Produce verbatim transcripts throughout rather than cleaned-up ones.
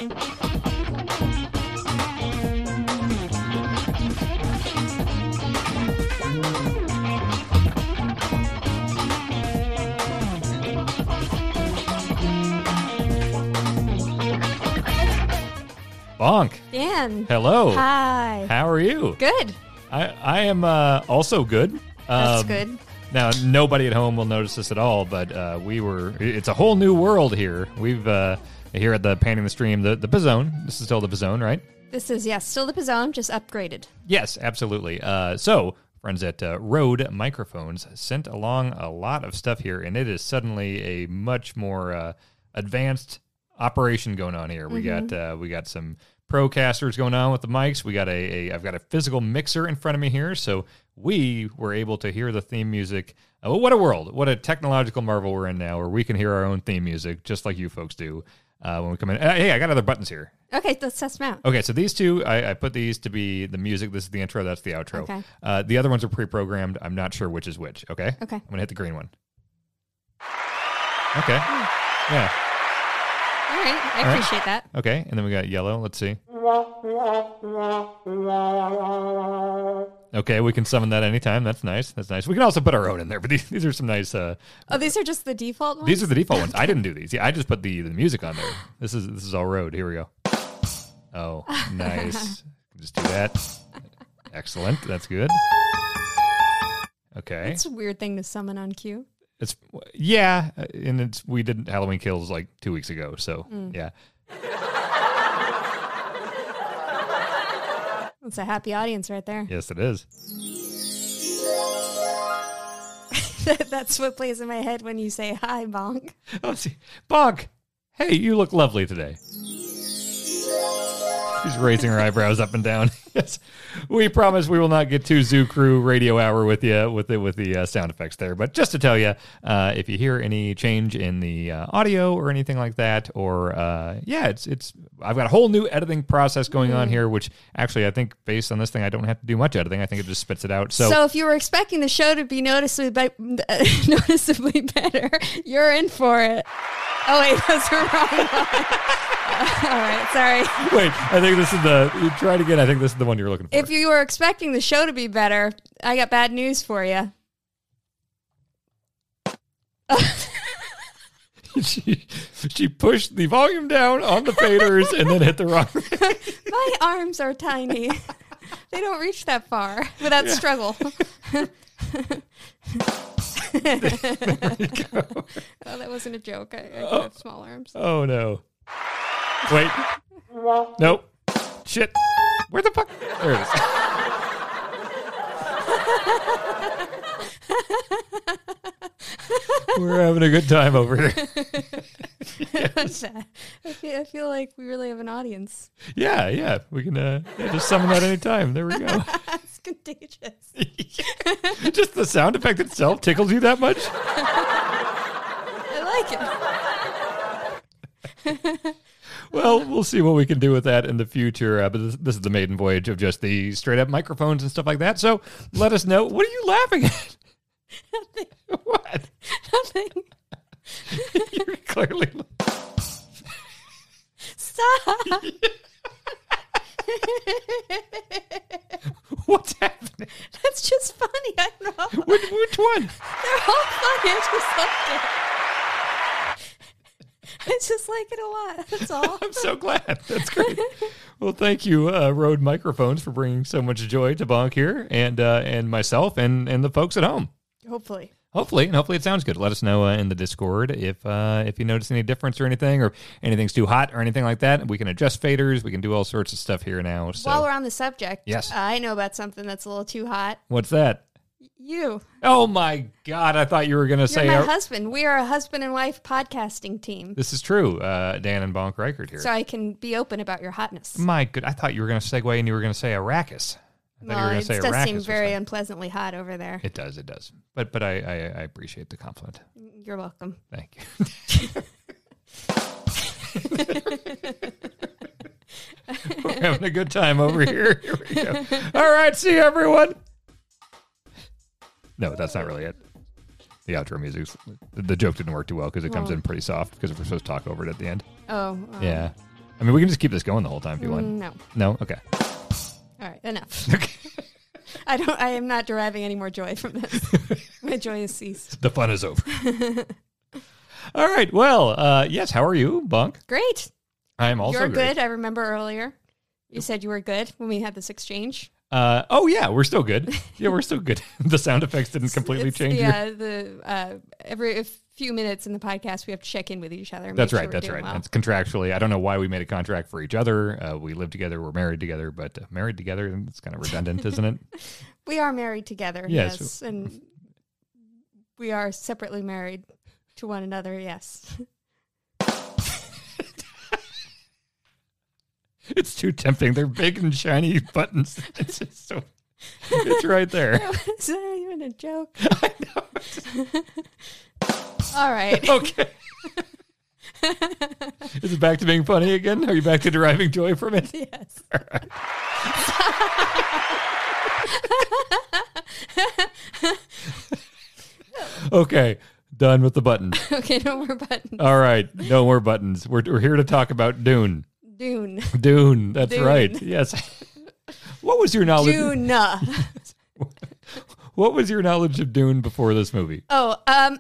Bonk. Dan. Hello. Hi. How are you? Good. I, I am uh, also good. That's um, good. Now, nobody at home will notice this at all, but uh, we were, it's a whole new world here. We've, uh, here at the Painting the Stream, the, the Pizzone. This is still the Pizzone, right? This is, yes, still the Pizzone, just upgraded. Yes, absolutely. Uh, so, friends at uh, Rode Microphones sent along a lot of stuff here, and it is suddenly a much more uh, advanced operation going on here. We Mm-hmm. got uh, we got some Procasters going on with the mics. We got a, a I've got a physical mixer in front of me here, so we were able to hear the theme music. Oh, what a world! What a technological marvel we're in now, where we can hear our own theme music just like you folks do uh, when we come in. Uh, hey, I got other buttons here. Okay, let's test them out. Okay, so these two, I, I put these to be the music. This is the intro. That's the outro. Okay. Uh, the other ones are pre-programmed. I'm not sure which is which. Okay. Okay. I'm gonna hit the green one. Okay. Yeah. All right, I All right. appreciate that. Okay, and then we got yellow. Let's see. Okay, we can summon that anytime. That's nice. That's nice. We can also put our own in there, but these, these are some nice. Uh, Oh, these are just the default ones? these are the default ones. I didn't do these. Yeah, I just put the, the music on there. This is this is all Rode. Here we go. Oh, nice. Just do that. Excellent. That's good. Okay. It's a weird thing to summon on cue. It's yeah, and it's we did Halloween Kills like two weeks ago, so Mm. yeah. It's a happy audience right there. Yes, it is. That's what plays in my head when you say hi, Bonk. Oh, see, Bonk. Hey, you look lovely today. She's raising her eyebrows up and down. Yes, we promise we will not get too Zoo Crew radio hour with you with the with the uh, sound effects there. But just to tell you, uh, if you hear any change in the uh, audio or anything like that, or uh, yeah, it's it's I've got a whole new editing process going on here, which actually I think based on this thing I don't have to do much editing. I think it just spits it out. So, So if you were expecting the show to be noticeably be- noticeably better, you're in for it. Oh wait, that's the wrong one. All right, sorry. wait, I think this is the try it again. I think this is the one you're looking for. If you were expecting the show to be better, I got bad news for you. she she pushed the volume down on the faders and then hit the wrong. My arms are tiny. They don't reach that far without Yeah. struggle. There you go. Oh, that wasn't a joke. I, I Oh. have small arms. Oh no! Wait, nope. Shit. Where the fuck? There it is. We're having a good time over here. What's that? I feel, I feel like we really have an audience. Yeah, yeah. We can uh, yeah, just summon that anytime. There we go. It's contagious. Just the sound effect itself tickles you that much? I like it. Well, we'll see what we can do with that in the future. Uh, but this, this is the maiden voyage of just the straight up microphones and stuff like that. So let us know. What are you laughing at? Nothing. What? Nothing. You're clearly. Stop. What's happening? That's just funny. I don't know. Which, which one? They're all funny. I just like it. I just like it a lot. That's all. I'm so glad. That's great. Well, thank you, uh, Rode Microphones, for bringing so much joy to Bonk here and uh, and myself and, and the folks at home. Hopefully. Hopefully, and hopefully it sounds good. Let us know uh, in the Discord if uh, if you notice any difference or anything, or anything's too hot or anything like that. We can adjust faders. We can do all sorts of stuff here now. So. While we're on the subject, Yes. I know about something that's a little too hot. What's that? You. Oh, my God. I thought you were going to You're say... my our- husband. We are a husband and wife podcasting team. This is true. Uh, Dan and Bonk Reichert here. So I can be open about your hotness. My good. I thought you were going to segue and you were going to say Arrakis. I thought you were Well, going it to say does Arrakis seem or very something. unpleasantly hot over there. It does, it does. But but I, I, I appreciate the compliment. You're welcome. Thank you. We're having a good time over here. Here we go. All right, see you, everyone. No, that's not really it. The outro music, the joke didn't work too well because it comes Oh. in pretty soft because we're supposed to talk over it at the end. Oh. um, Yeah. I mean, we can just keep this going the whole time if you want. Mm, no. No? Okay. All right, enough. Okay. I don't. I am not deriving any more joy from this. My joy has ceased. The fun is over. All right. Well, uh, yes. How are you, Bunk? Great. I am also You're great. good. I remember earlier you said you were good when we had this exchange. Uh, oh, yeah. We're still good. Yeah, we're still good. The sound effects didn't completely It's- change. Yeah, the uh, every a few minutes in the podcast we have to check in with each other. and That's make right. sure we're That's doing right. well. That's contractually. I don't know why we made a contract for each other. Uh, we live together. We're married together, but uh, married together, it's kind of redundant, isn't it? We are married together. Yes. Yes, and we are separately married to one another. Yes. It's too tempting. They're big and shiny buttons. It's just so. It's right there. Is that not even a joke? I know. All right. Okay. Is it back to being funny again? Are you back to deriving joy from it? Yes. All right. Okay, done with the buttons. Okay, no more buttons. All right, no more buttons. We're we're here to talk about Dune. Dune. Dune, that's Dune. right. Yes. What was your knowledge? Dune. What was your knowledge of Dune before this movie? Oh, um,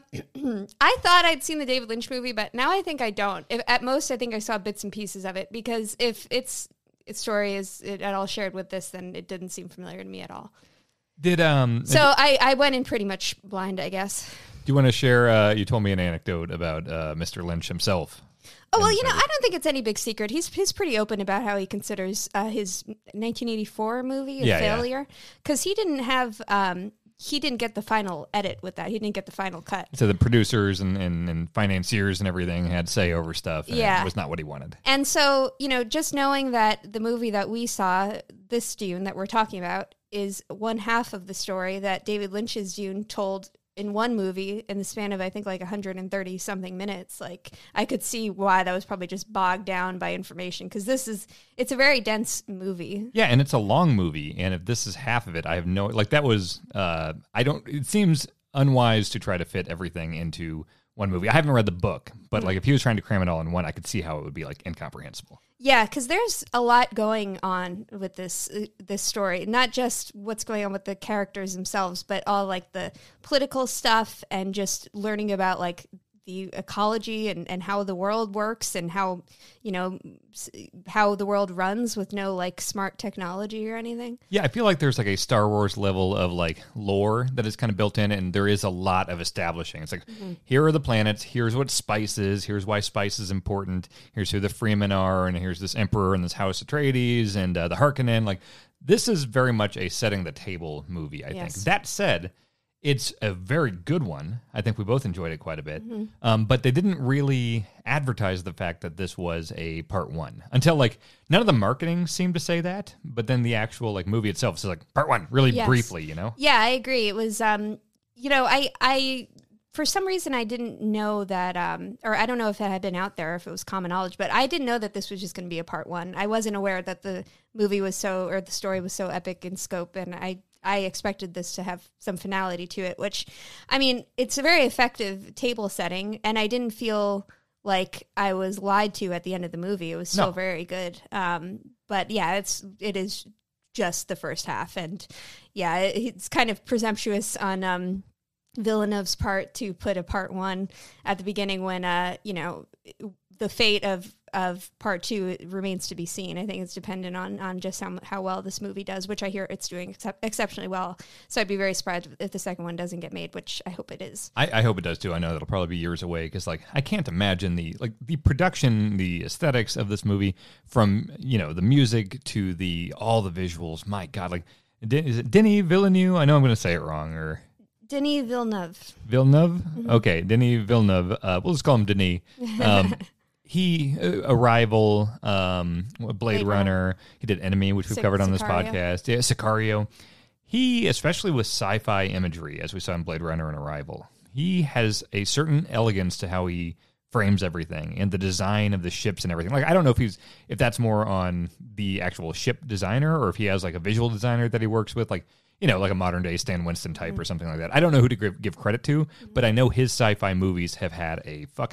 I thought I'd seen the David Lynch movie, but now I think I don't. If, at most, I think I saw bits and pieces of it because if its its story is at all shared with this, then it didn't seem familiar to me at all. Did um? So I, I went in pretty much blind, I guess. Do you want to share? Uh, you told me an anecdote about uh, Mister Lynch himself. Oh, well, And you know, so- I don't think it's any big secret. He's he's pretty open about how he considers uh, his nineteen eighty-four movie a Yeah, yeah. failure because he didn't have um he didn't get the final edit with that. He didn't get the final cut. So the producers and, and, and financiers and everything had say over stuff. And Yeah. it was not what he wanted. And so, you know, just knowing that the movie that we saw, this Dune that we're talking about, is one half of the story that David Lynch's Dune told in one movie in the span of, I think, like one hundred thirty something minutes. Like, I could see why that was probably just bogged down by information because this is, it's a very dense movie. Yeah, and it's a long movie, and if this is half of it, I have no like that was uh I don't it seems unwise to try to fit everything into one movie. I haven't read the book, but like if he was trying to cram it all in one, I could see how it would be like incomprehensible. Yeah, because there's a lot going on with this uh, this story. Not just what's going on with the characters themselves, but all like the political stuff and just learning about like the ecology and, and how the world works and how, you know, s- how the world runs with no like smart technology or anything. Yeah, I feel like there's like a Star Wars level of like lore that is kind of built in, and there is a lot of establishing. It's like, here are the planets, here's what spice is, here's why spice is important, here's who the Freemen are, and here's this Emperor and this House Atreides and uh, the Harkonnen. Like, this is very much a setting the table movie, I Yes. think. That said, it's a very good one. I think we both enjoyed it quite a bit. Mm-hmm. Um, but they didn't really advertise the fact that this was a part one until like none of the marketing seemed to say that. But then the actual like movie itself says like part one really Yes. briefly, you know? Yeah, I agree. It was, um, you know, I, I, for some reason, I didn't know that, um, or I don't know if it had been out there, if it was common knowledge, but I didn't know that this was just going to be a part one. I wasn't aware that the movie was so, or the story was so epic in scope, and I, I expected this to have some finality to it, which, I mean, it's a very effective table setting, and I didn't feel like I was lied to at the end of the movie. It was still No. very good. Um, but yeah, it's, it is just the first half, and yeah, it, it's kind of presumptuous on, um, Villeneuve's part to put a part one at the beginning when, uh, you know, the fate of, of part two remains to be seen. I think it's dependent on, on just how, how well this movie does, which I hear it's doing excep- exceptionally well. So I'd be very surprised if the second one doesn't get made, which I hope it is. I, I hope it does too. I know that'll probably be years away because like I can't imagine the like the production, the aesthetics of this movie, from you know the music to the all the visuals. My God, like is it Denis Villeneuve? I know I'm going to say it wrong or Denis Villeneuve. Villeneuve. Okay, Denis Villeneuve. Uh, we'll just call him Denis. Um, he uh, Arrival, um, Blade, Blade Runner. Runner. He did Enemy, which we've Sic- covered on this Sicario. podcast. Yeah, Sicario. He, especially with sci-fi imagery, as we saw in Blade Runner and Arrival, he has a certain elegance to how he frames everything and the design of the ships and everything. Like, I don't know if he's if that's more on the actual ship designer or if he has like a visual designer that he works with, like you know, like a modern day Stan Winston type or something like that. I don't know who to give, give credit to, but I know his sci-fi movies have had a fucking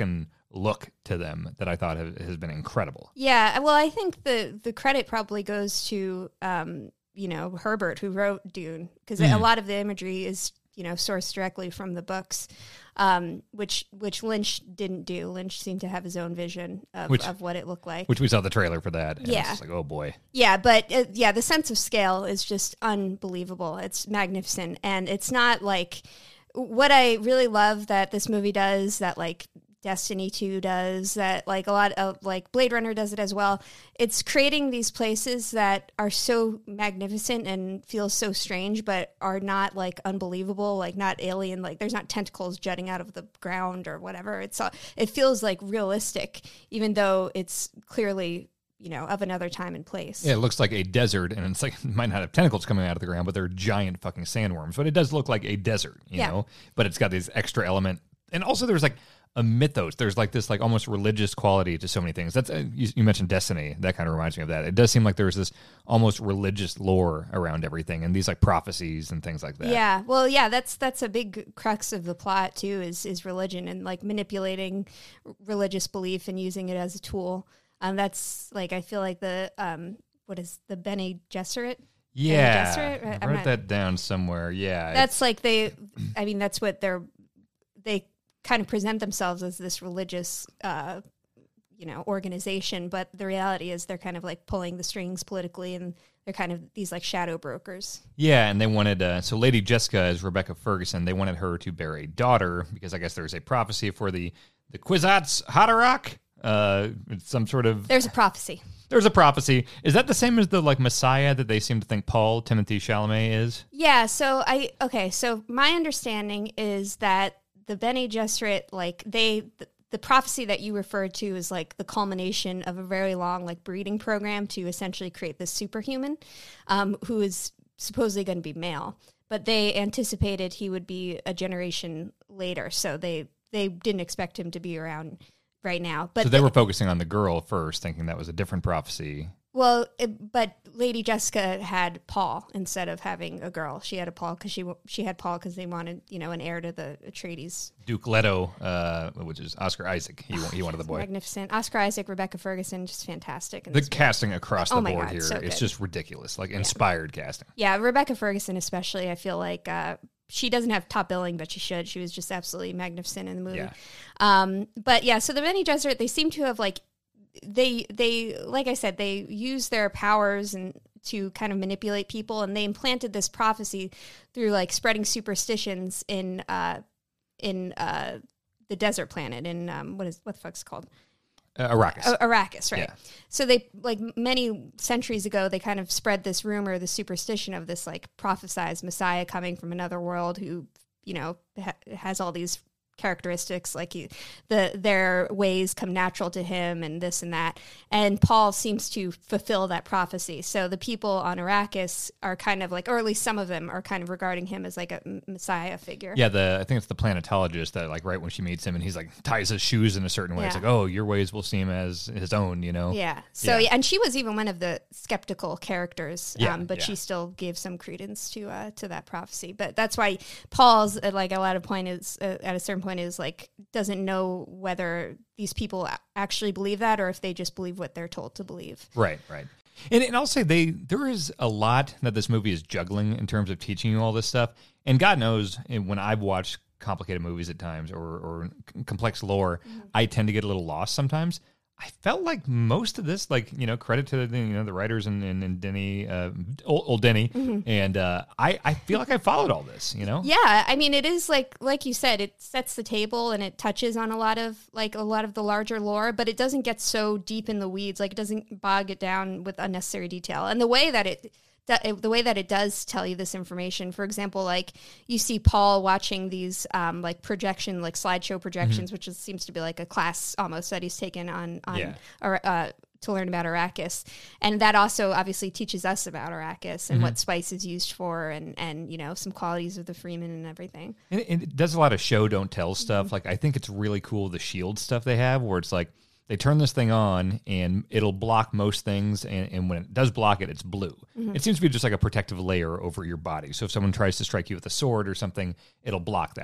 look to them that I thought have, has been incredible. Yeah, well, I think the the credit probably goes to um, you know, Herbert, who wrote Dune, because mm. a lot of the imagery is, you know, sourced directly from the books, um, which which Lynch didn't do. Lynch seemed to have his own vision of, which, of what it looked like. Which we saw the trailer for that. And yeah. It was just like, oh boy. Yeah, but uh, yeah, the sense of scale is just unbelievable. It's magnificent. And it's not like what I really love that this movie does, that like Destiny two does, that like a lot of like Blade Runner does it as well. It's creating these places that are so magnificent and feel so strange, but are not like unbelievable, like not alien, like there's not tentacles jutting out of the ground or whatever. It's uh, it feels like realistic, even though it's clearly, you know, of another time and place. Yeah, it looks like a desert, and it's like, it might not have tentacles coming out of the ground, but they're giant fucking sandworms. But it does look like a desert, you yeah. know, but it's got this extra element. And also there's like a mythos. There's like this like almost religious quality to so many things. That's uh, you, you mentioned Destiny. That kind of reminds me of that. It does seem like there's this almost religious lore around everything, and these like prophecies and things like that. Yeah, well, yeah, that's that's a big crux of the plot too. Is is religion and like manipulating religious belief and using it as a tool. Um, that's like I feel like the um, what is the Bene Gesserit? Yeah, Bene Gesserit? I wrote not, that down somewhere. Yeah, that's like they. I mean, that's what they're they. kind of present themselves as this religious, uh, you know, organization, but the reality is they're kind of like pulling the strings politically, and they're kind of these like shadow brokers. Yeah, and they wanted, uh, so Lady Jessica is Rebecca Ferguson. They wanted her to bear a daughter because I guess there's a prophecy for the, the Kwisatz Haderach. Uh, it's some sort of... There's a prophecy. There's a prophecy. Is that the same as the like Messiah that they seem to think Paul Timothy Chalamet is? Yeah, so I, okay, so my understanding is that the Bene Gesserit, like they, the, the prophecy that you referred to is like the culmination of a very long like breeding program to essentially create this superhuman, um, who is supposedly going to be male. But they anticipated he would be a generation later, so they they didn't expect him to be around right now. But so they the, were focusing on the girl first, thinking that was a different prophecy. Well, it, but Lady Jessica had Paul instead of having a girl. She had a Paul because she she had Paul because they wanted, you know, an heir to the Atreides. Duke Leto, uh, which is Oscar Isaac. He he wanted the boy. Magnificent. Oscar Isaac, Rebecca Ferguson, just fantastic. The casting across oh the my board God, here, so it's good. just ridiculous. Like inspired yeah. casting. Yeah, Rebecca Ferguson especially. I feel like uh, she doesn't have top billing, but she should. She was just absolutely magnificent in the movie. Yeah. Um, but yeah, so the Bene Gesserit, they seem to have like. They, they, like I said, they use their powers and to kind of manipulate people, and they implanted this prophecy through like spreading superstitions in, uh, in uh, the desert planet. In um, what is what the fuck's it called? Uh, Arrakis. Uh, Arrakis, right? Yeah. So they like many centuries ago, they kind of spread this rumor, the superstition of this like prophesized Messiah coming from another world who, you know, ha- has all these characteristics, like he, the their ways come natural to him and this and that. And Paul seems to fulfill that prophecy. So the people on Arrakis are kind of like, or at least some of them are kind of regarding him as like a messiah figure. Yeah, the I think it's the planetologist that like right when she meets him and he's like ties his shoes in a certain way. Yeah. It's like, oh, your ways will seem as his own, you know? Yeah. So, yeah. and she was even one of the skeptical characters, yeah, um, but yeah. she still gave some credence to uh, to that prophecy. But that's why Paul's, uh, like, a lot of point is, uh, at a certain point is, like, doesn't know whether these people actually believe that or if they just believe what they're told to believe. Right, right. And, and I'll say they there is a lot that this movie is juggling in terms of teaching you all this stuff. And God knows, when I've watched complicated movies at times or, or complex lore, mm-hmm. I tend to get a little lost sometimes. I felt like most of this, like, you know, credit to the, you know, the writers and, and, and Denny, uh, old, old Denny, mm-hmm. and uh, I, I feel like I followed all this, you know? Yeah, I mean, it is like, like you said, it sets the table and it touches on a lot of, like, a lot of the larger lore, but it doesn't get so deep in the weeds. Like, it doesn't bog it down with unnecessary detail. And the way that it... That, the way that it does tell you this information, for example, like you see Paul watching these um, like projection, like slideshow projections, mm-hmm. which is, seems to be like a class almost that he's taken on, on yeah. or, uh, to learn about Arrakis. And that also obviously teaches us about Arrakis and mm-hmm. what spice is used for and, and, you know, some qualities of the Freeman and everything. And it, and it does a lot of show, don't tell stuff. Mm-hmm. Like, I think it's really cool, the shield stuff they have where it's like, they turn this thing on, and it'll block most things, and, and when it does block it, it's blue. Mm-hmm. It seems to be just like a protective layer over your body. So if someone tries to strike you with a sword or something, it'll block that.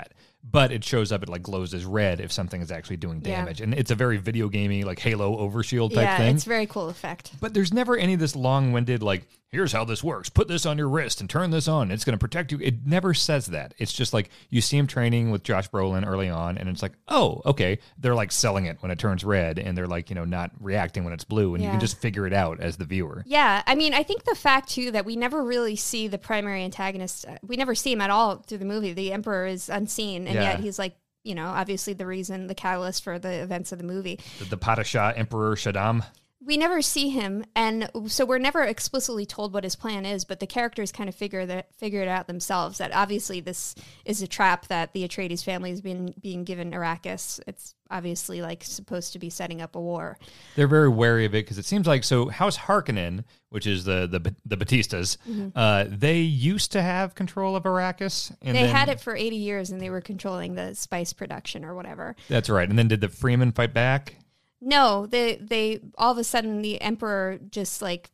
but it shows up, it like glows as red if something is actually doing Yeah. damage. And it's a very video gamey, like Halo overshield type yeah, thing. it's a very cool effect. But there's never any of this long-winded, like, here's how this works. Put this on your wrist and turn this on. It's going to protect you. It never says that. It's just like you see him training with Josh Brolin early on, and it's like, oh, okay. They're like selling it when it turns red, and they're like, you know, not reacting when it's blue, and you Yeah. can just figure it out as the viewer. Yeah, I mean, I think the fact too that we never really see the primary antagonist, uh, we never see him at all through the movie. The Emperor is unseen, and Yeah. yet he's like, you know, obviously the reason, the catalyst for the events of the movie. The, the Padishah Emperor Shaddam. We never see him, and so we're never explicitly told what his plan is. But the characters kind of figure that figure it out themselves. That obviously this is a trap that the Atreides family has been being given Arrakis. It's obviously like supposed to be setting up a war. They're very wary of it because it seems like, so House Harkonnen, which is the the the Batistas, Mm-hmm. uh, they used to have control of Arrakis. And They then, had it for eighty years, and they were controlling the spice production or whatever. That's right. And then did the Freeman fight back? No, they they all of a sudden the Emperor just like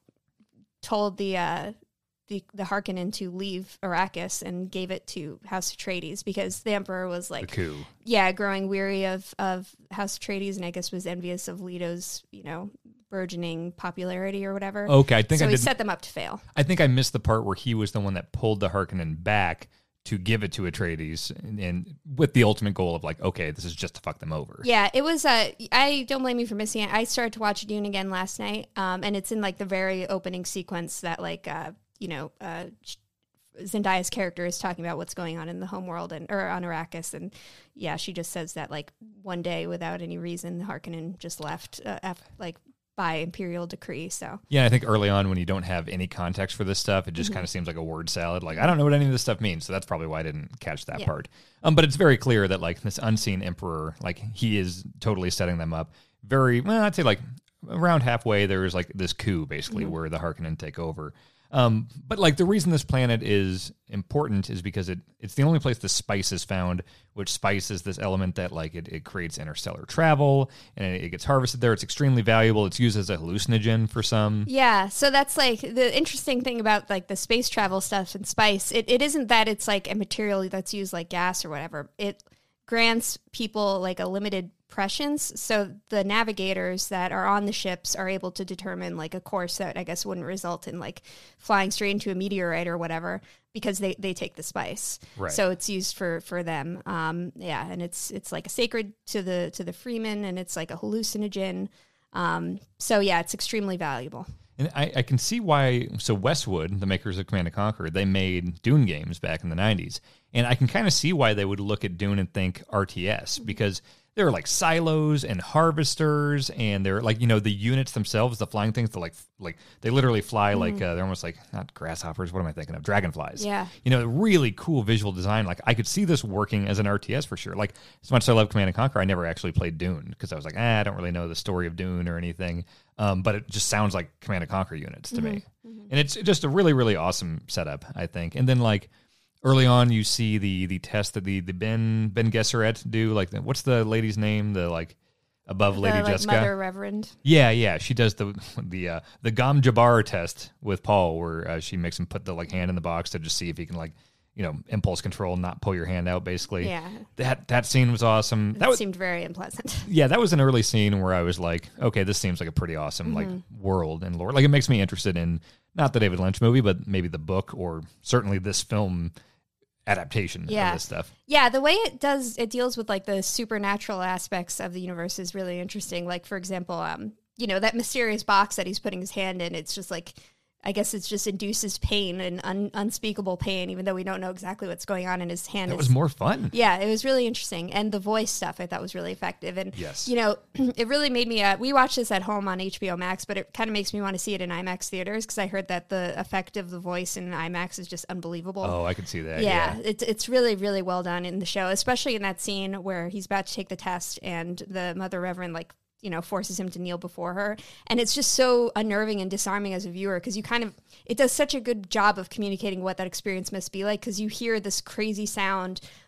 told the uh, the the Harkonnen to leave Arrakis and gave it to House Atreides because the Emperor was The like, coup. yeah, growing weary of of House Atreides, and I guess was envious of Leto's, you know, burgeoning popularity or whatever. Okay, I think so I he did. set them up to fail. I think I missed the part where he was the one that pulled the Harkonnen back to give it to Atreides, and, and with the ultimate goal of like, okay, this is just to fuck them over. Yeah, it was. Uh, I don't blame you for missing it. I started to watch Dune again last night, um, and it's in like the very opening sequence that like uh, you know uh, Zendaya's character is talking about what's going on in the homeworld and or on Arrakis, and yeah, she just says that like one day without any reason, Harkonnen just left, uh, af- like by imperial decree. So Yeah, I think early on when you don't have any context for this stuff, it just Mm-hmm. kind of seems like a word salad. Like, I don't know what any of this stuff means, so that's probably why I didn't catch that Yeah. part. Um, but it's very clear that like this unseen emperor, like he is totally setting them up. Very well, I'd say like around halfway there's like this coup basically Mm-hmm. where the Harkonnen take over. Um, but like the reason this planet is important is because it it's the only place the spice is found, which spice is this element that like it, it creates interstellar travel and it, it gets harvested there. It's extremely valuable. It's used as a hallucinogen for some. yeah, so that's like the interesting thing about like the space travel stuff and spice. It it isn't that it's like a material that's used like gas or whatever. It grants people like a limited prescience, so the navigators that are on the ships are able to determine like a course that I guess wouldn't result in like flying straight into a meteorite or whatever because they, they take the spice. Right. So it's used for for them. Um, yeah, and it's it's like a sacred to the to the Freeman, and it's like a hallucinogen. Um, so yeah, it's extremely valuable. And I, I can see why. So Westwood, the makers of Command and Conquer, they made Dune games back in the nineties, and I can kind of see why they would look at Dune and think R T S because there are like silos and harvesters, and they're like, you know, the units themselves, the flying things, they're like like they literally fly like uh, they're almost like not grasshoppers. What am I thinking of? Dragonflies. Yeah. You know, really cool visual design. Like I could see this working as an R T S for sure. Like as much as I love Command and Conquer, I never actually played Dune because I was like, ah, I don't really know the story of Dune or anything. Um, but it just sounds like Command and Conquer units to me. And it's just a really, really awesome setup, I think. And then like early on, you see the the test that the the Ben Ben Gesserit do. Like, the, what's the lady's name? The like above Lady the, like, Jessica. Mother Reverend. Yeah, yeah. She does the the uh, the Gom Jabbar test with Paul, where uh, she makes him put the like hand in the box to just see if he can like you know impulse control, not pull your hand out. Basically, Yeah. That that scene was awesome. That That was seemed very unpleasant. yeah, that was an early scene where I was like, okay, this seems like a pretty awesome like world and lore. Like it makes me interested in not the David Lynch movie, but maybe the book or certainly this film adaptation Yeah. of this stuff. Yeah, the way it does, it deals with like the supernatural aspects of the universe is really interesting. Like, for example, um, you know, that mysterious box that he's putting his hand in, it's just like, I guess it's just induces pain and un- unspeakable pain, even though we don't know exactly what's going on in his hand. That It's- was more fun. Yeah, it was really interesting. And the voice stuff I thought was really effective. And, Yes. you know, it really made me, uh, we watched this at home on H B O Max, but it kind of makes me want to see it in IMAX theaters because I heard that the effect of the voice in IMAX is just unbelievable. Oh, I could see that. Yeah, Yeah. it's it's really really well done in the show, especially in that scene where he's about to take the test and the Mother Reverend like you know forces him to kneel before her, and it's just so unnerving and disarming as a viewer because you kind of it does such a good job of communicating what that experience must be like because you hear this crazy sound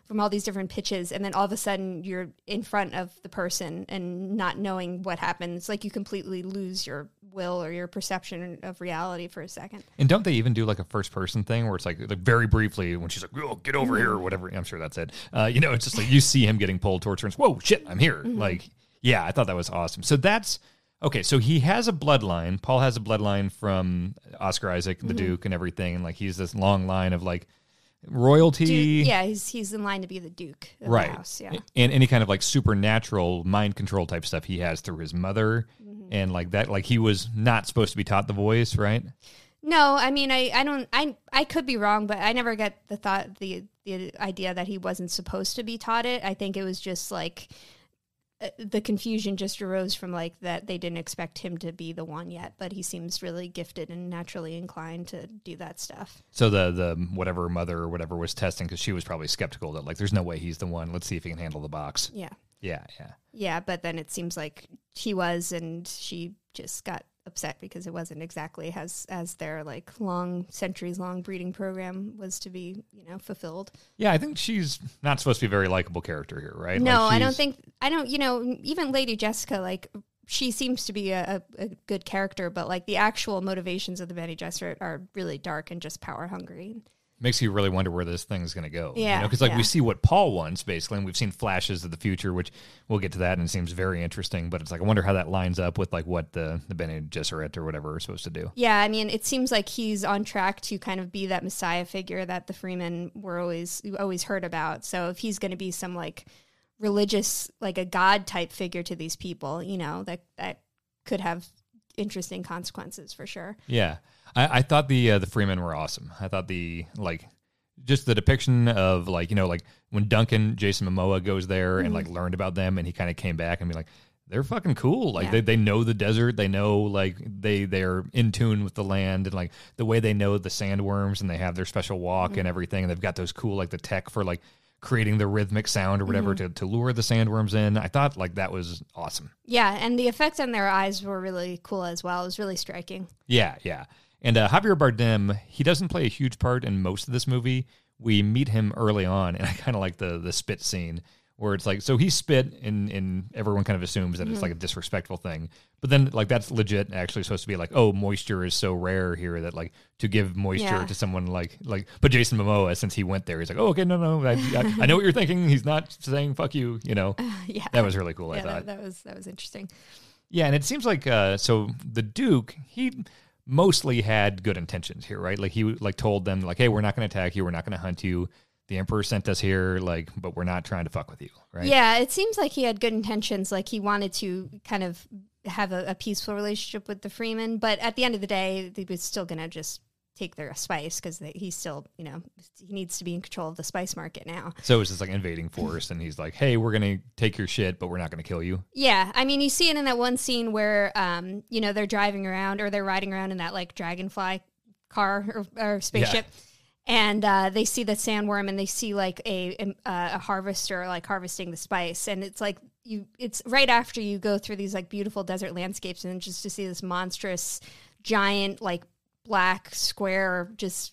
from all these different pitches, and then all of a sudden you're in front of the person and not knowing what happens. Like you completely lose your will or your perception of reality for a second. And don't they even do like a first person thing where it's like, like very briefly when she's like, oh, get over mm-hmm. here or whatever. I'm sure that's it. Uh, you know, it's just like you see him getting pulled towards her and it's, whoa, shit, I'm here. Mm-hmm. Like, yeah, I thought that was awesome. So that's, okay, so he has a bloodline. Paul has a bloodline from Oscar Isaac, the mm-hmm. Duke and everything. And like he's this long line of like royalty. Duke, yeah, he's he's in line to be the Duke of right. the house. Yeah. And any kind of like supernatural mind control type stuff he has through his mother. Mm-hmm. And like that, like he was not supposed to be taught the voice, right? No, I mean, I, I don't, I I could be wrong, but I never get the thought, the the idea that he wasn't supposed to be taught it. I think it was just like uh, the confusion just arose from like that they didn't expect him to be the one yet, but he seems really gifted and naturally inclined to do that stuff. So the the whatever mother or whatever was testing, because she was probably skeptical that like there's no way he's the one. Let's see if he can handle the box. Yeah. Yeah, yeah. Yeah, but then it seems like he was, and she just got upset because it wasn't exactly as as their like long centuries long breeding program was to be, you know, fulfilled. Yeah, I think she's not supposed to be a very likable character here, right? No, like I don't think I don't. You know, even Lady Jessica, like she seems to be a, a, a good character, but like the actual motivations of the Bene Gesserit are really dark and just power hungry. Makes you really wonder where this thing is going to go. Yeah. Because, you know, like, yeah. we see what Paul wants, basically, and we've seen flashes of the future, which we'll get to that, and it seems very interesting. But it's like, I wonder how that lines up with, like, what the, the Bene Gesserit or whatever are supposed to do. Yeah, I mean, it seems like he's on track to kind of be that Messiah figure that the Freemen were always always heard about. So if he's going to be some, like, religious, like, a God-type figure to these people, you know, that that could have interesting consequences for sure. Yeah. I, I thought the uh, the Freemen were awesome. I thought the, like, just the depiction of, like, you know, like, when Duncan, Jason Momoa goes there mm-hmm. and, like, learned about them, and he kind of came back and be like, they're fucking cool. Like, yeah. they, they know the desert. They know, like, they, they're in tune with the land, and, like, the way they know the sandworms, and they have their special walk mm-hmm. and everything, and they've got those cool, like, the tech for, like, creating the rhythmic sound or whatever mm-hmm. to, to lure the sandworms in. I thought, like, that was awesome. Yeah, and the effects on their eyes were really cool as well. It was really striking. Yeah, yeah. And uh, Javier Bardem, he doesn't play a huge part in most of this movie. We meet him early on, and I kind of like the the spit scene where it's like, so he spit, and, and everyone kind of assumes that mm-hmm. it's like a disrespectful thing. But then, like, that's legit actually supposed to be like, oh, moisture is so rare here that, like, to give moisture yeah. to someone like, like, but Jason Momoa, since he went there, he's like, oh, okay, no, no, I, I, I know what you're thinking. He's not saying fuck you, you know. Uh, yeah. That was really cool, yeah, I thought. That, that was that was interesting. Yeah, and it seems like, uh, so the Duke, he mostly had good intentions here, right? Like, he, like, told them, like, hey, we're not going to attack you. We're not going to hunt you. The Emperor sent us here, like, but we're not trying to fuck with you, right? Yeah, it seems like he had good intentions. Like, he wanted to kind of have a, a peaceful relationship with the Freemen, but at the end of the day, he was still going to just take their spice because he's still, you know, he needs to be in control of the spice market now. So it's just like invading force, and he's like, hey, we're going to take your shit, but we're not going to kill you. Yeah, I mean, you see it in that one scene where, um, you know, they're driving around, or they're riding around in that, like, dragonfly car or, or spaceship. Yeah. And uh, they see the sandworm, and they see like a, a a harvester like harvesting the spice, and it's like you. It's right after you go through these like beautiful desert landscapes, and just to see this monstrous, giant like black square just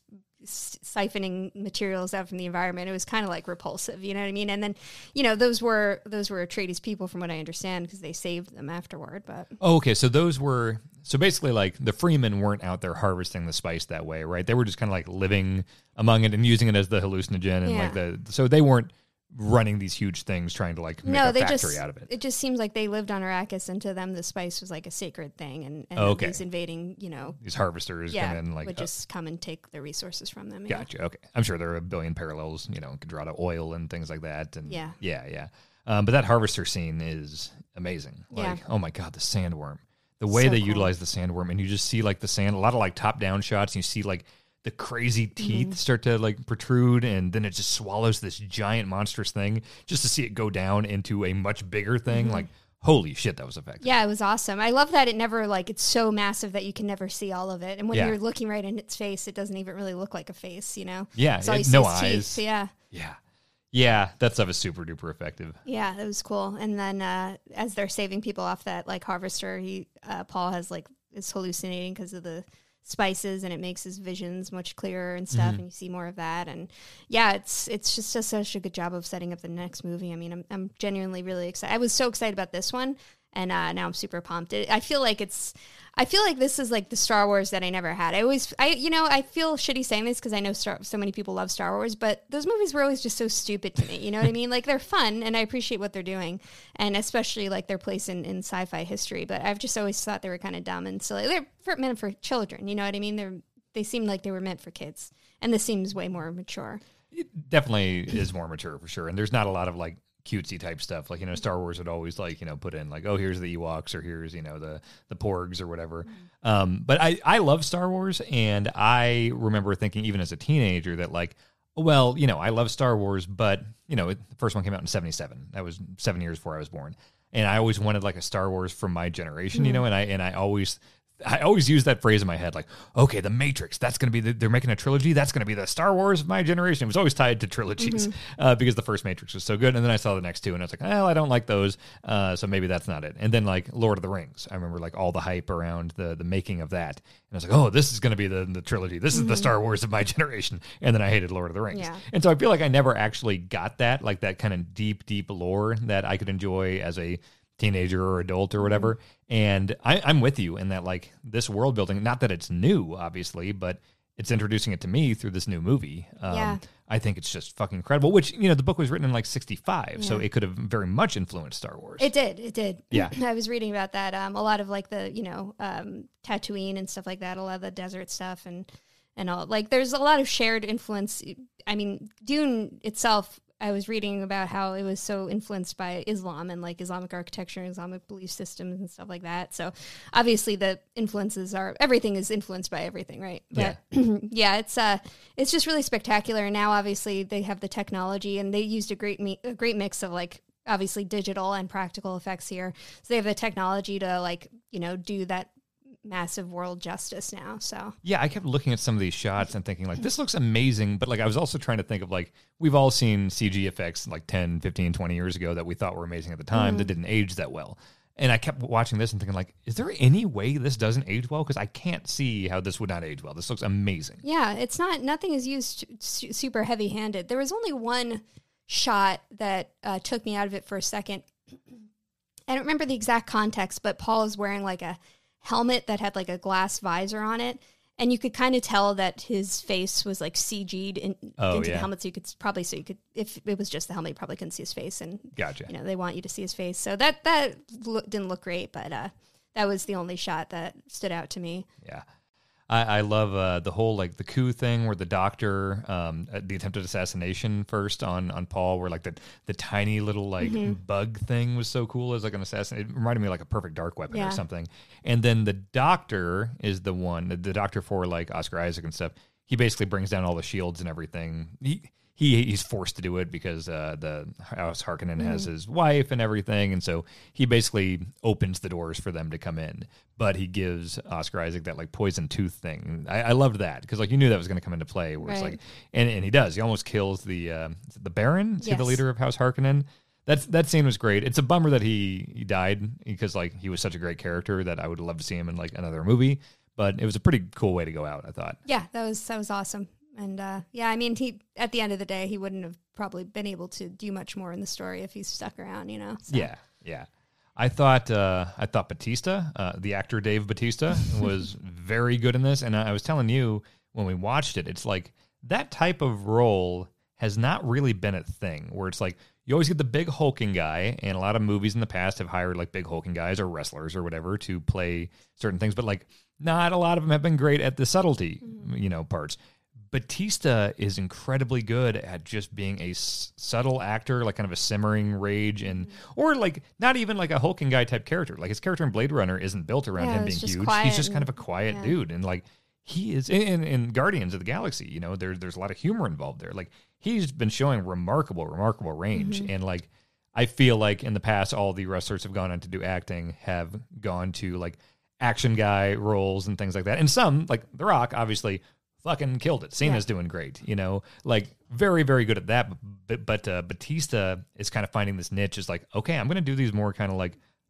siphoning materials out from the environment. It was kind of like repulsive, you know what I mean? And then, you know, those were those were Atreides people, from what I understand, because they saved them afterward. But oh, okay, so those were so basically like the Freemen weren't out there harvesting the spice that way, right? They were just kind of like living among it and using it as the hallucinogen, and yeah. like the so they weren't running these huge things trying to like make no, a they factory just, out of it. It just seems like they lived on Arrakis, and to them the spice was like a sacred thing, and, and oh, okay. these invading, you know, these harvesters yeah, come in like would uh, just come and take the resources from them. Gotcha. Yeah. Okay, I'm sure there are a billion parallels, you know, could draw to oil and things like that, and yeah, yeah, yeah. Um, but that harvester scene is amazing. Like, yeah. oh my god, the sandworm, the way so they cool. utilize the sandworm, and you just see like the sand, a lot of like top down shots, and you see like the crazy teeth mm-hmm. start to like protrude, and then it just swallows this giant monstrous thing just to see it go down into a much bigger thing. Mm-hmm. Like, holy shit, that was effective. Yeah, it was awesome. I love that it never like it's so massive that you can never see all of it. And when yeah. you're looking right in its face, it doesn't even really look like a face, you know? Yeah, it's all it, you no see is eyes. teeth. Yeah. Yeah. Yeah, that stuff is super duper effective. Yeah, it was cool. And then uh, as they're saving people off that like harvester, he uh, Paul has like is hallucinating because of the spices, and it makes his visions much clearer and stuff, mm-hmm. and you see more of that. And yeah, it's it's just, just such a good job of setting up the next movie. I mean, I'm I'm genuinely really excited. I was so excited about this one, and uh, now I'm super pumped. It, I feel like it's, I feel like this is like the Star Wars that I never had. I always, I you know, I feel shitty saying this because I know Star, so many people love Star Wars, but those movies were always just so stupid to me. You know what I mean? Like, they're fun, and I appreciate what they're doing, and especially like their place in, in sci-fi history. But I've just always thought they were kind of dumb and silly. They're for, meant for children. You know what I mean? They're they seem like they were meant for kids, and this seems way more mature. It definitely is more mature for sure, and there's not a lot of like cutesy type stuff. Like, you know, Star Wars would always like, you know, put in like, oh, here's the Ewoks, or here's, you know, the the Porgs or whatever. Mm-hmm. Um, but I, I love Star Wars, and I remember thinking even as a teenager that like, well, you know, I love Star Wars, but, you know, it, the first one came out in seventy-seven. That was seven years before I was born. And I always wanted like a Star Wars from my generation, mm-hmm. you know, and I and I always I always use that phrase in my head, like, okay, the Matrix, that's going to be, the, they're making a trilogy, that's going to be the Star Wars of my generation. It was always tied to trilogies mm-hmm. uh, because the first Matrix was so good. And then I saw the next two, and I was like, well, I don't like those, uh, so maybe that's not it. And then, like, Lord of the Rings, I remember, like, all the hype around the the making of that. And I was like, oh, this is going to be the, the trilogy. This mm-hmm. is the Star Wars of my generation. And then I hated Lord of the Rings. Yeah. And so I feel like I never actually got that, like, that kind of deep, deep lore that I could enjoy as a teenager or adult or whatever. And I, I'm with you in that, like, this world building, not that it's new, obviously, but it's introducing it to me through this new movie. Um, yeah. I think it's just fucking incredible, which, you know, the book was written in like sixty-five, yeah. so it could have very much influenced Star Wars. It did. It did. Yeah. I was reading about that. Um, a lot of like the, you know, um, Tatooine and stuff like that, a lot of the desert stuff and, and all. Like, there's a lot of shared influence. I mean, Dune itself, I was reading about how it was so influenced by Islam and like Islamic architecture and Islamic belief systems and stuff like that. So obviously the influences are, everything is influenced by everything, right? But yeah, yeah it's uh, it's just really spectacular. And now obviously they have the technology, and they used a great me- a great mix of like obviously digital and practical effects here. So they have the technology to like, you know, do that massive world justice now. So yeah, I kept looking at some of these shots and thinking like, this looks amazing, but like I was also trying to think of like, we've all seen C G effects like ten, fifteen, twenty years ago that we thought were amazing at the time mm-hmm. that didn't age that well. And I kept watching this and thinking like, is there any way this doesn't age well? Because I can't see how this would not age well. This looks amazing. Yeah, it's not, nothing is used su- super heavy handed. There was only one shot that uh, took me out of it for a second. I don't remember the exact context, but Paul is wearing like a helmet that had like a glass visor on it, and you could kind of tell that his face was like C G'd in, oh, into yeah. the helmet, so you could probably, so you could, if it was just the helmet, you probably couldn't see his face, and gotcha. You know, they want you to see his face, so that that lo- didn't look great, but uh, that was the only shot that stood out to me. Yeah. I, I love uh, the whole like the coup thing where the doctor, um, the attempted assassination first on, on Paul, where like the the tiny little like mm-hmm. bug thing was so cool as like an assassin. It reminded me of like a Perfect Dark Weapon yeah. or something. And then the doctor is the one, the, the doctor for like Oscar Isaac and stuff. He basically brings down all the shields and everything. He he he's forced to do it because uh, the House Harkonnen mm-hmm. has his wife and everything, and so he basically opens the doors for them to come in. But he gives Oscar Isaac that like poison tooth thing. I, I loved that because like you knew that was going to come into play. Where right. it's like, and and he does. He almost kills the uh, the Baron, is yes. he the leader of House Harkonnen. That's that scene was great. It's a bummer that he he died because like he was such a great character that I would love to see him in like another movie. But it was a pretty cool way to go out, I thought. Yeah, that was that was awesome. And uh, yeah, I mean, he at the end of the day, he wouldn't have probably been able to do much more in the story if he stuck around, you know. So. Yeah, yeah. I thought uh, I thought Batista, uh, the actor Dave Batista, was very good in this. And I was telling you when we watched it, it's like that type of role has not really been a thing. Where it's like you always get the big hulking guy, and a lot of movies in the past have hired like big hulking guys or wrestlers or whatever to play certain things, but like not a lot of them have been great at the subtlety, mm-hmm. you know, parts. Batista is incredibly good at just being a s- subtle actor, like kind of a simmering rage, and or like not even like a hulking guy type character. Like his character in Blade Runner isn't built around yeah, him being huge. He's just kind of a quiet yeah. dude, and like he is in, in Guardians of the Galaxy. You know, there, there's a lot of humor involved there. Like he's been showing remarkable, remarkable range, mm-hmm. and like I feel like in the past, all the wrestlers have gone on to do acting have gone to like action guy roles and things like that, and some like The Rock, obviously. Fucking killed it. Cena's yeah. doing great, you know, like very, very good at that. But but uh, Batista is kind of finding this niche. Is like, okay, I'm going to do these more kind of like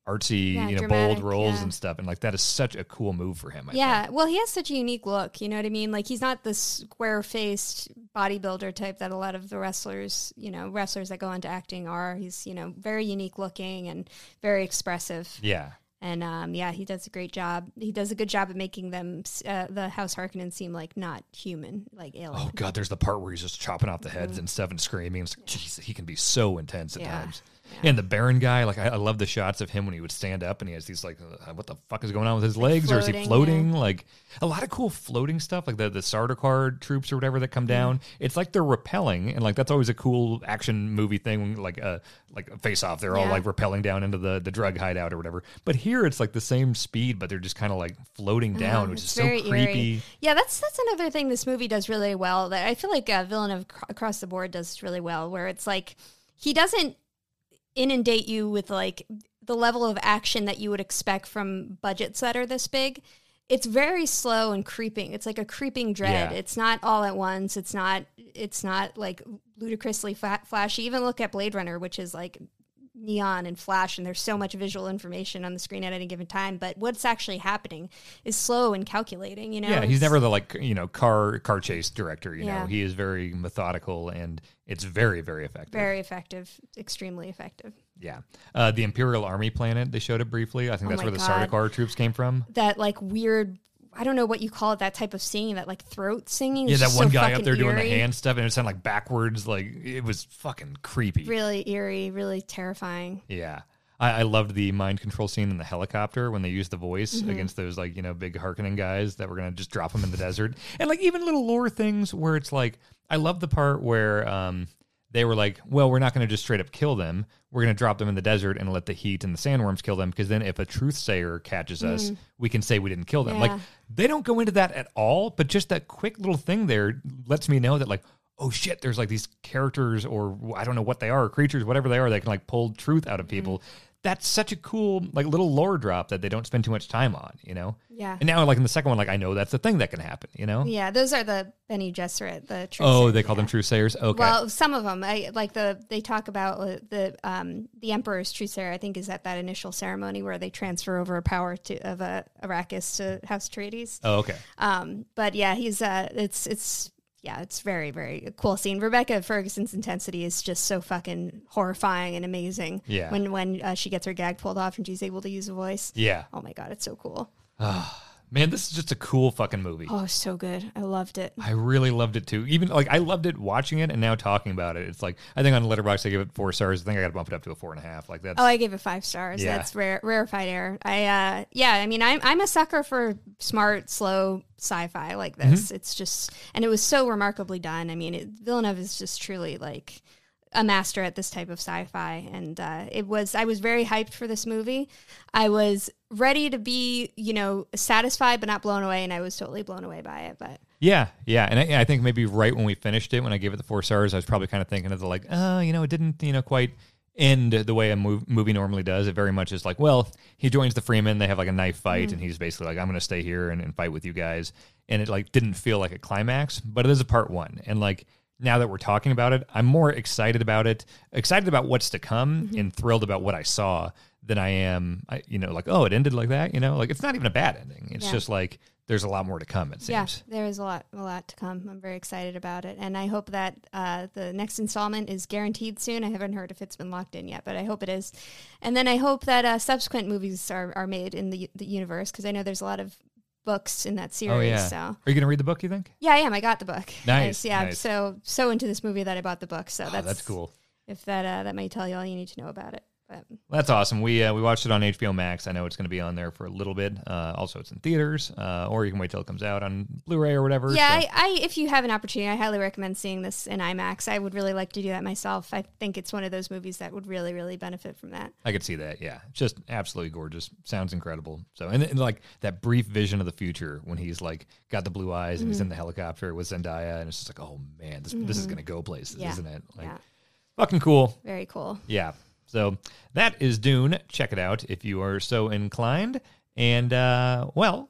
artsy, Yeah, you know, dramatic, bold roles yeah. and stuff. And like that is such a cool move for him. I Yeah, think. well, he has such a unique look. You know what I mean? Like he's not the square-faced bodybuilder type that a lot of the wrestlers, you know, wrestlers that go into acting are. He's, you know, very unique looking and very expressive. Yeah. And um, yeah, he does a great job. He does a good job at making them, uh, the House Harkonnen, seem like not human, like alien. Oh God, there's the part where he's just chopping off the heads mm-hmm. and stuff and screaming. It's like, jeez, he can be so intense at yeah. times. Yeah. And the Baron guy, like I, I love the shots of him when he would stand up and he has these like, uh, what the fuck is going on with his legs, like or is he floating? Yeah. Like a lot of cool floating stuff, like the the Sardaukar troops or whatever that come down. Mm. It's like they're rappelling, and like that's always a cool action movie thing, like a uh, like a Face Off. They're yeah. all like rappelling down into the the drug hideout or whatever. But here it's like the same speed, but they're just kind of like floating down, uh, which is so creepy. Eerie. Yeah, that's that's another thing this movie does really well. That I feel like uh, Villeneuve across the board does really well, where it's like he doesn't inundate you with like the level of action that you would expect from budgets that are this big. It's very slow and creeping. It's like a creeping dread. Yeah. It's not all at once. It's not it's not like ludicrously fat, flashy. Even look at Blade Runner, which is like neon and flash, and there's so much visual information on the screen at any given time, but what's actually happening is slow and calculating, you know? Yeah, he's it's, never the like, you know, car car chase director, you yeah. know. He is very methodical, and it's very, very effective. Very effective, extremely effective. Yeah. Uh, the Imperial Army planet, they showed it briefly. I think oh that's where the God. Sardaukar troops came from. That like weird, I don't know what you call it, that type of singing, that like throat singing. Yeah, that one so guy up there eerie. doing the hand stuff, and it sounded like backwards. Like, it was fucking creepy. Really eerie, really terrifying. Yeah. I, I loved the mind control scene in the helicopter when they used the voice mm-hmm. against those, like, you know, big Harkonnen guys that were going to just drop them in the desert. And, like, even little lore things where it's like, I love the part where um, they were like, well, we're not going to just straight up kill them. We're going to drop them in the desert and let the heat and the sandworms kill them, because then if a truthsayer catches us, mm. we can say we didn't kill them. Yeah. Like, they don't go into that at all, but just that quick little thing there lets me know that, like, oh shit, there's like these characters, or I don't know what they are, creatures, whatever they are, that can like pull truth out of people. Mm. That's such a cool like little lore drop that they don't spend too much time on, you know? Yeah. And now like in the second one, like I know that's the thing that can happen, you know? Yeah, those are the Bene Gesserit, the truthsayers. Oh, they call yeah. them truthsayers? Okay. Well, some of them, I like the they talk about the um the Emperor's truthsayer, I think, is at that initial ceremony where they transfer over a power to of uh, Arrakis to House Atreides. Oh, okay. Um, but yeah, he's uh it's it's Yeah, it's very, very cool scene. Rebecca Ferguson's intensity is just so fucking horrifying and amazing. Yeah. When when uh, she gets her gag pulled off and she's able to use a voice. Yeah. Oh my God, it's so cool. Man, this is just a cool fucking movie. Oh, so good. I loved it. I really loved it too. Even like I loved it watching it and now talking about it. It's like, I think on Letterboxd I give it four stars. I think I got to bump it up to a four and a half. Like that's. Oh, I gave it five stars. Yeah. That's rare, rarefied air. I uh, yeah. I mean, I'm I'm a sucker for smart, slow sci-fi like this. Mm-hmm. It's just, and it was so remarkably done. I mean, it, Villeneuve is just truly like a master at this type of sci-fi, and uh, it was. I was very hyped for this movie. I was ready to be, you know, satisfied but not blown away, and I was totally blown away by it. But yeah, yeah, and I, I think maybe right when we finished it, when I gave it the four stars, I was probably kind of thinking of the like, oh, you know, it didn't, you know, quite end the way a mov- movie normally does. It very much is like, well, he joins the Freeman, they have like a knife fight, mm. and he's basically like, I'm going to stay here and, and fight with you guys, and it like didn't feel like a climax, but it is a part one, and like. Now that we're talking about it, I'm more excited about it, excited about what's to come, mm-hmm. and thrilled about what I saw than I am, I, you know, like, oh, it ended like that, you know? Like, it's not even a bad ending. It's yeah. just like, there's a lot more to come, it seems. Yeah, there is a lot a lot to come. I'm very excited about it. And I hope that uh, the next installment is guaranteed soon. I haven't heard if it's been locked in yet, but I hope it is. And then I hope that uh, subsequent movies are, are made in the, the universe, because I know there's a lot of books in that series. Oh, yeah. So are you going to read the book, you think? Yeah, I am. I got the book. Nice. I, yeah, nice. I'm so so into this movie that I bought the book. So oh, that's that's cool. If that uh, that might tell you all you need to know about it. But that's awesome. We uh, we watched it on H B O Max. I know it's going to be on there for a little bit. Uh, also, it's in theaters, uh, or you can wait till it comes out on Blu-ray or whatever. Yeah, so. I, I if you have an opportunity, I highly recommend seeing this in IMAX. I would really like to do that myself. I think it's one of those movies that would really, really benefit from that. I could see that. Yeah, just absolutely gorgeous. Sounds incredible. So, and, and like that brief vision of the future when he's like got the blue eyes and mm-hmm. he's in the helicopter with Zendaya, and it's just like, oh man, this mm-hmm. this is going to go places, yeah. isn't it? Like, yeah. fucking cool. Very cool. Yeah. So that is Dune. Check it out if you are so inclined. And, uh, well,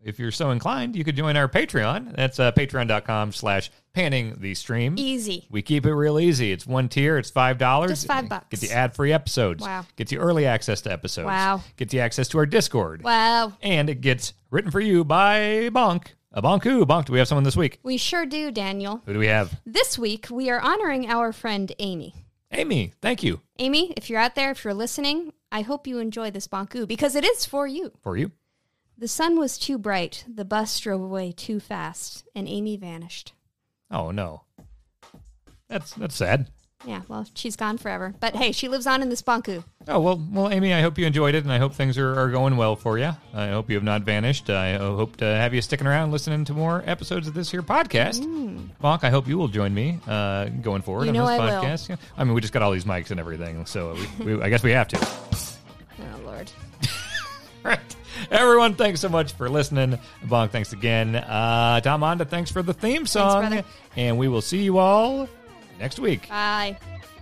if you're so inclined, you could join our Patreon. That's uh, patreon.com slash panning the stream. Easy. We keep it real easy. It's one tier. It's five dollars. Just five bucks. Gets you ad-free episodes. Wow. Gets you early access to episodes. Wow. Gets you access to our Discord. Wow. And it gets written for you by Bonk. A Bonk-oo. Bonk, do we have someone this week? We sure do, Daniel. Who do we have? This week, we are honoring our friend Amy. Amy, thank you. Amy, if you're out there, if you're listening, I hope you enjoy this Bonk-oo because it is for you. For you. The sun was too bright, the bus drove away too fast, and Amy vanished. Oh, no. That's that's sad. Yeah, well, she's gone forever. But hey, she lives on in this Bonk-oo. Oh, well, well, Amy, I hope you enjoyed it, and I hope things are, are going well for you. I hope you have not vanished. I hope to have you sticking around listening to more episodes of this here podcast. Mm. Bonk, I hope you will join me uh, going forward you on know this I podcast. Yeah. I mean, we just got all these mics and everything, so we, we, I guess we have to. Oh, Lord. Right. Everyone, thanks so much for listening. Bonk, thanks again. Uh, Tom Onda, thanks for the theme song. Thanks, brother. And we will see you all next week. Bye.